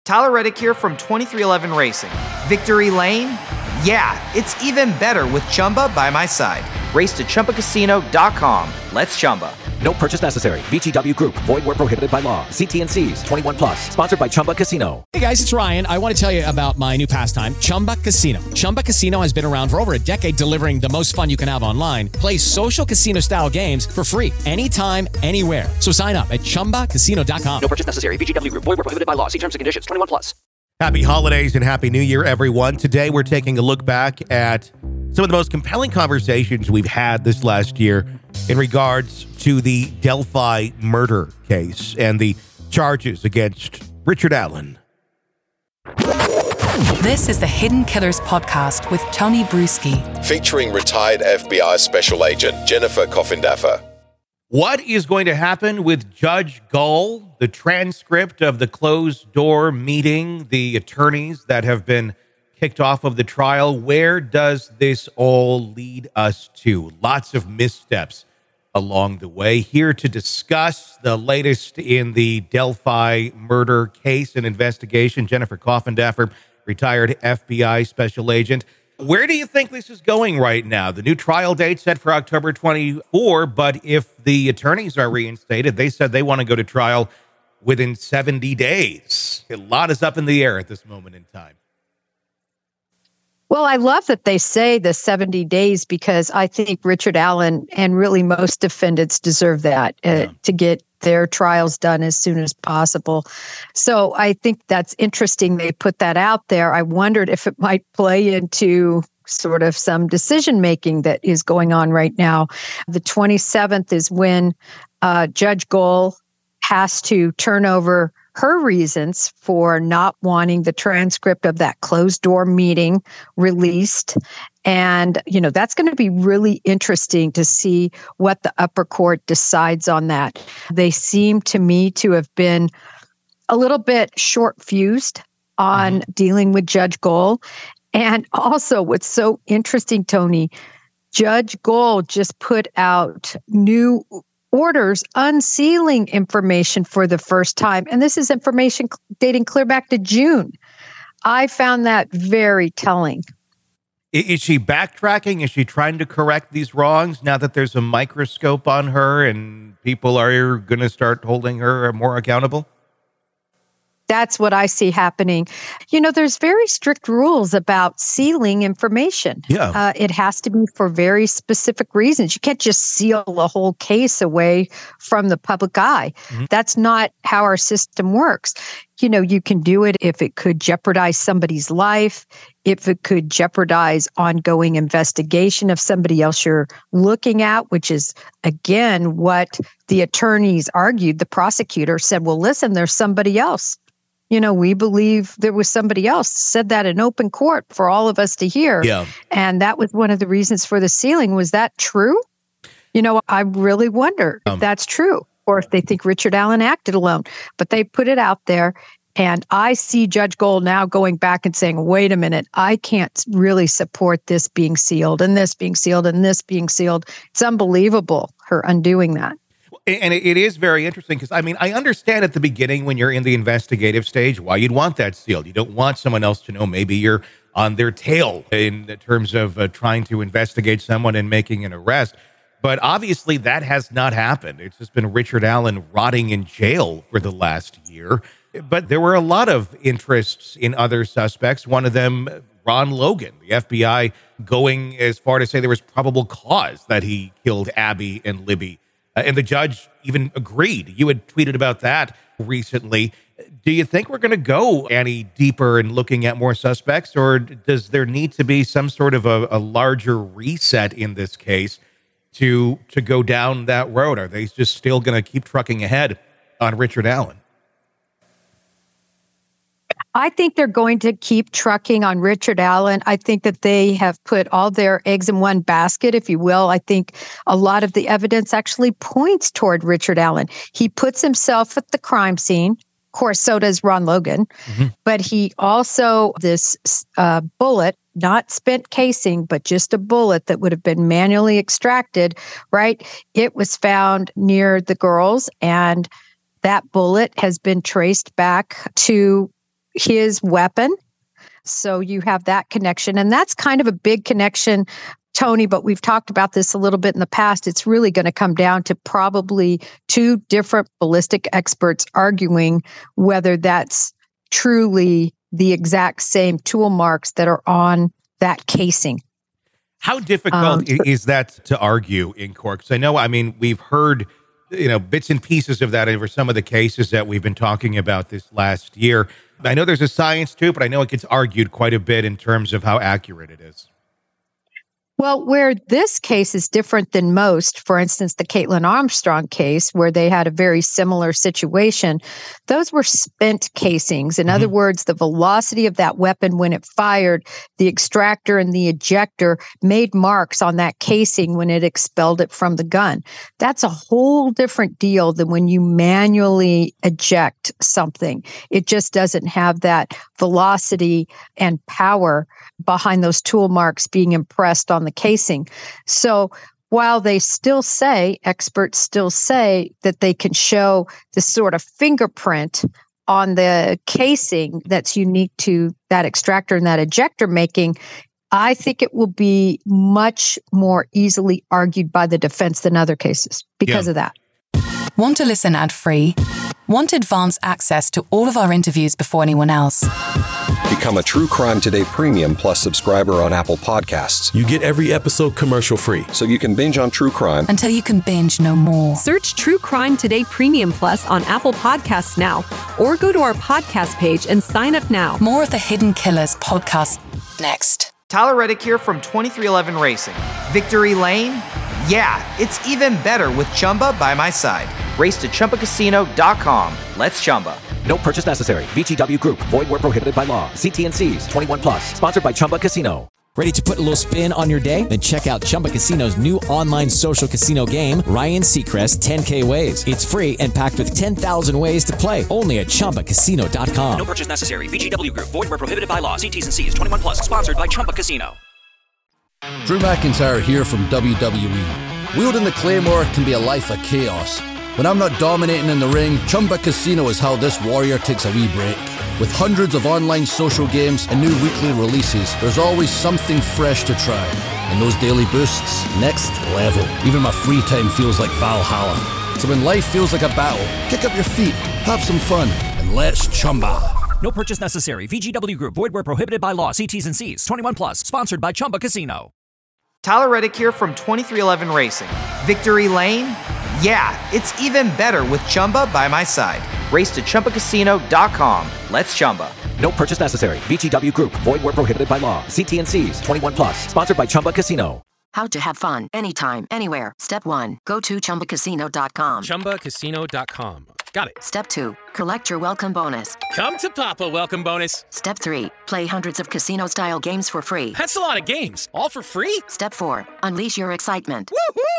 Tyler Reddick here from 2311 Racing. Victory Lane? Yeah, it's even better with Chumba by my side. Race to ChumbaCasino.com. Let's Chumba. No purchase necessary. VGW Group. Void where prohibited by law. See T&Cs. 21 plus. Sponsored by Chumba Casino. Hey guys, it's Ryan. I want to tell you about my new pastime, Chumba Casino. Chumba Casino has been around for over a decade, delivering the most fun you can have online. Play social casino-style games for free anytime, anywhere. So sign up at ChumbaCasino.com. No purchase necessary. VGW Group. Void where prohibited by law. See terms and conditions. 21 plus. Happy holidays and Happy New Year, everyone. Today we're taking a look back at some of the most compelling conversations we've had this last year in regards to the Delphi murder case and the charges against Richard Allen. This is the Hidden Killers podcast with Tony Bruschi, featuring retired FBI Special Agent Jennifer Coffindaffer. What is going to happen with Judge Gull, the transcript of the closed-door meeting, the attorneys that have been kicked off of the trial? Where does this all lead us to? Lots of missteps along the way. Here to discuss the latest in the Delphi murder case and investigation, Jennifer Coffindaffer, retired FBI Special Agent. Where do you think this is going right now? The new trial date set for October 24, but if the attorneys are reinstated, they said they want to go to trial within 70 days. A lot is up in the air at this moment in time. Well, I love that they say the 70 days because I think Richard Allen and really most defendants deserve that to get their trials done as soon as possible. So I think that's interesting. They put that out there. I wondered if it might play into sort of some decision making that is going on right now. The 27th is when Judge Gull has to turn over her reasons for not wanting the transcript of that closed door meeting released. And, that's going to be really interesting to see what the upper court decides on that. They seem to me to have been a little bit short-fused on dealing with Judge Gull. And also what's so interesting, Tony, Judge Gull just put out new orders unsealing information for the first time. And this is information dating clear back to June. I found that very telling. Is she backtracking? Is she trying to correct these wrongs now that there's a microscope on her and people are going to start holding her more accountable? That's what I see happening. There's very strict rules about sealing information. Yeah. It has to be for very specific reasons. You can't just seal a whole case away from the public eye. Mm-hmm. That's not how our system works. You can do it if it could jeopardize somebody's life, if it could jeopardize ongoing investigation of somebody else you're looking at, which is, again, what the attorneys argued. The prosecutor said, well, listen, there's somebody else. We believe there was somebody else, said that in open court for all of us to hear. Yeah. And that was one of the reasons for the sealing. Was that true? I really wonder if that's true or if they think Richard Allen acted alone. But they put it out there. And I see Judge Gull now going back and saying, wait a minute, I can't really support this being sealed and this being sealed and this being sealed. It's unbelievable, her undoing that. And it is very interesting because, I understand at the beginning when you're in the investigative stage why you'd want that sealed. You don't want someone else to know. Maybe you're on their tail in terms of trying to investigate someone and making an arrest. But obviously that has not happened. It's just been Richard Allen rotting in jail for the last year. But there were a lot of interests in other suspects. One of them, Ron Logan, the FBI going as far to say there was probable cause that he killed Abby and Libby. And the judge even agreed. You had tweeted about that recently. Do you think we're going to go any deeper in looking at more suspects, or does there need to be some sort of a larger reset in this case to go down that road? Are they just still going to keep trucking ahead on Richard Allen? I think they're going to keep trucking on Richard Allen. I think that they have put all their eggs in one basket, if you will. I think a lot of the evidence actually points toward Richard Allen. He puts himself at the crime scene. Of course, so does Ron Logan. Mm-hmm. But he also, this bullet, not spent casing, but just a bullet that would have been manually extracted, right? It was found near the girls, and that bullet has been traced back to his weapon. So you have that connection. And that's kind of a big connection, Tony, but we've talked about this a little bit in the past. It's really going to come down to probably two different ballistic experts arguing whether that's truly the exact same tool marks that are on that casing. How difficult is that to argue in court? Because I know, we've heard, bits and pieces of that over some of the cases that we've been talking about this last year. I know there's a science to it, but I know it gets argued quite a bit in terms of how accurate it is. Well, where this case is different than most, for instance, the Caitlin Armstrong case, where they had a very similar situation, those were spent casings. In other words, the velocity of that weapon when it fired, the extractor and the ejector made marks on that casing when it expelled it from the gun. That's a whole different deal than when you manually eject something. It just doesn't have that velocity and power behind those tool marks being impressed on the casing. So while they still say, experts still say that they can show this sort of fingerprint on the casing that's unique to that extractor and that ejector making, I think it will be much more easily argued by the defense than other cases because of that. Want to listen ad-free? Want advanced access to all of our interviews before anyone else? Become a True Crime Today Premium Plus subscriber on Apple Podcasts. You get every episode commercial-free. So you can binge on true crime until you can binge no more. Search True Crime Today Premium Plus on Apple Podcasts now, or go to our podcast page and sign up now. More of the Hidden Killers podcast next. Tyler Reddick here from 2311 Racing. Victory Lane? Yeah, it's even better with Chumba by my side. Race to ChumbaCasino.com. Let's Chumba. No purchase necessary. VGW Group. Void where prohibited by law. See T&Cs. 21 plus. Sponsored by Chumba Casino. Ready to put a little spin on your day? Then check out Chumba Casino's new online social casino game, Ryan Seacrest 10K Ways. It's free and packed with 10,000 ways to play. Only at ChumbaCasino.com. No purchase necessary. VGW Group. Void where prohibited by law. See T&Cs. 21 plus. Sponsored by Chumba Casino. Drew McIntyre here from WWE. Wielding the Claymore can be a life of chaos. When I'm not dominating in the ring, Chumba Casino is how this warrior takes a wee break. With hundreds of online social games and new weekly releases, there's always something fresh to try. And those daily boosts, next level. Even my free time feels like Valhalla. So when life feels like a battle, kick up your feet, have some fun, and let's Chumba. No purchase necessary. VGW Group. Void where prohibited by law. See T's and C's. 21 plus. Sponsored by Chumba Casino. Tyler Reddick here from 2311 Racing. Victory Lane? Yeah, it's even better with Chumba by my side. Race to ChumbaCasino.com. Let's Chumba. No purchase necessary. VGW Group. Void where prohibited by law. See T&Cs. 21 plus. Sponsored by Chumba Casino. How to have fun anytime, anywhere. Step 1. Go to ChumbaCasino.com. ChumbaCasino.com. Got it. Step 2. Collect your welcome bonus. Come to Papa welcome bonus. Step 3. Play hundreds of casino-style games for free. That's a lot of games. All for free? Step 4. Unleash your excitement.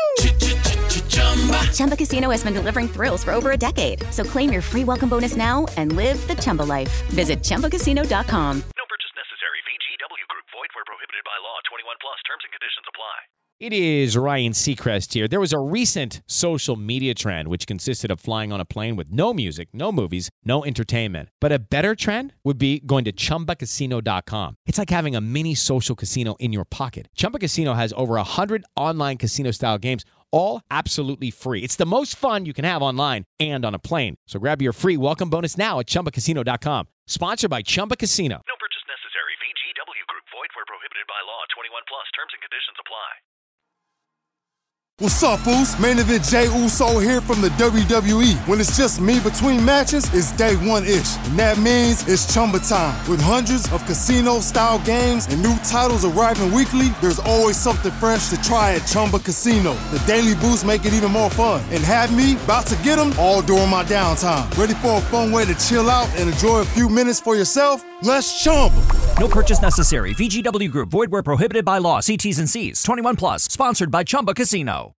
Chumba Casino has been delivering thrills for over a decade. So claim your free welcome bonus now and live the Chumba life. Visit ChumbaCasino.com. No purchase necessary. VGW Group. Void where prohibited by law. 21 plus. Terms and conditions apply. It is Ryan Seacrest here. There was a recent social media trend which consisted of flying on a plane with no music, no movies, no entertainment. But a better trend would be going to ChumbaCasino.com. It's like having a mini social casino in your pocket. Chumba Casino has over 100 online casino-style games, all absolutely free. It's the most fun you can have online and on a plane. So grab your free welcome bonus now at ChumbaCasino.com. Sponsored by Chumba Casino. No purchase necessary. VGW Group. Void where prohibited by law. 21 plus. Terms and conditions apply. What's up, Foos? Main event Jey Uso here from the WWE. When it's just me between matches, it's day one-ish. And that means it's Chumba time. With hundreds of casino-style games and new titles arriving weekly, there's always something fresh to try at Chumba Casino. The daily boosts make it even more fun. And have me about to get them all during my downtime. Ready for a fun way to chill out and enjoy a few minutes for yourself? Let's Chumba. No purchase necessary. VGW Group. Void where prohibited by law. See T's and C's. 21 plus. Sponsored by Chumba Casino.